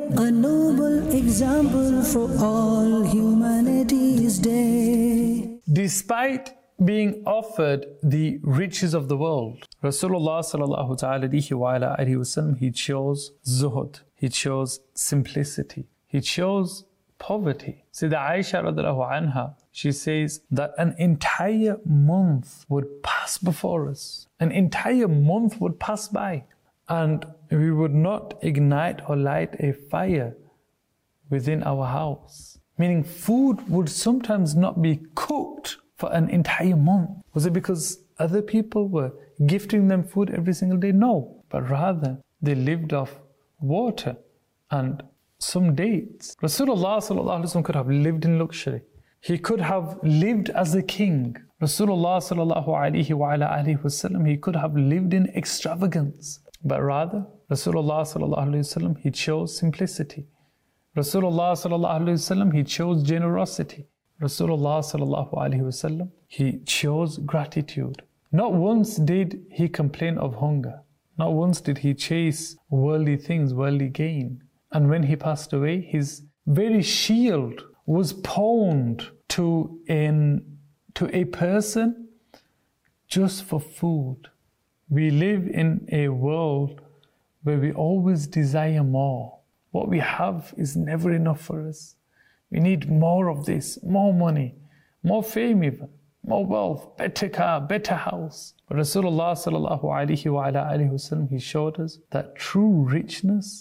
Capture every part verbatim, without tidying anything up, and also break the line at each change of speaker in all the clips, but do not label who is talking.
a noble example for all humanity's day.
Despite being offered the riches of the world, Rasulullah sallallahu alayhi wa alayhi wasallam, he chose zuhud, he chose simplicity, he chose poverty. Sayyidah Aisha radiallahu anha, she says that an entire month would pass before us. An entire month would pass by, and we would not ignite or light a fire within our house. Meaning food would sometimes not be cooked for an entire month. Was it because other people were gifting them food every single day? No, but rather they lived off water and some dates. Rasulullah sallallahu alaihi wasallam could have lived in luxury. He could have lived as a king. Rasulullah sallallahu alaihi wa alihi wasallam, he could have lived in extravagance. But rather, Rasulullah sallallahu alaihi wasallam, he chose simplicity. Rasulullah sallallahu alaihi wasallam, he chose generosity. Rasulullah sallallahu alaihi wasallam, he chose gratitude. Not once did he complain of hunger. Not once did he chase worldly things, worldly gain. And when he passed away, his very shield was pawned to, an, to a person just for food. We live in a world where we always desire more. What we have is never enough for us. We need more of this, more money, more fame even, more wealth, better car, better house. But Rasulullah sallallahu alayhi wa alayhi wasallam, he showed us that true richness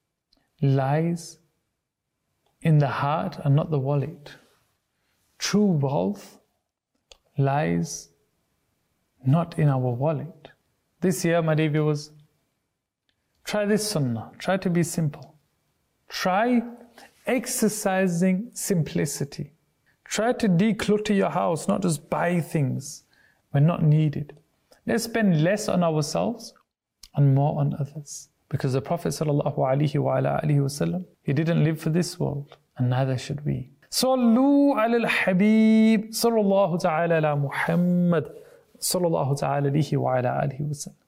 lies in the heart and not the wallet. True wealth lies not in our wallet. This year, my dear viewers, try this sunnah. Try to be simple. Try exercising simplicity. Try to declutter your house, not just buy things when not needed. Let's spend less on ourselves and more on others. Because the Prophet sallallahu alaihi wa alihi wasallam, he didn't live for this world, and neither should we. Sallu ala al-Habib sallallahu ta'ala ala Muhammad sallallahu ta'ala alaihi wa ala alihi wasallam.